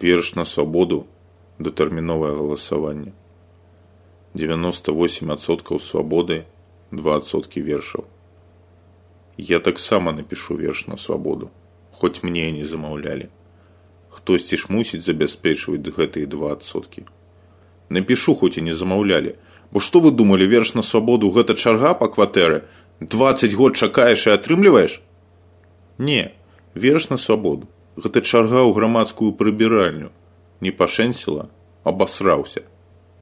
Верш на свабоду, датэрміновае галасаванне. 98% свабоды, 2% вершаў. Я таксама напишу верш на свабоду, хоць мне і не замаўлялі. Хтосьці ж мусіць забяспечваць гэтыя 2%. Напишу, хоць і не замаўлялі. Бо што вы думалі, верш на свабоду – гэта чарга па кватэры? 20 год чакаеш і атрымліваеш? Не, верш на свабоду – гэта чарга ў грамадскую прыбіральню. Не пашэнціла, абасраўся.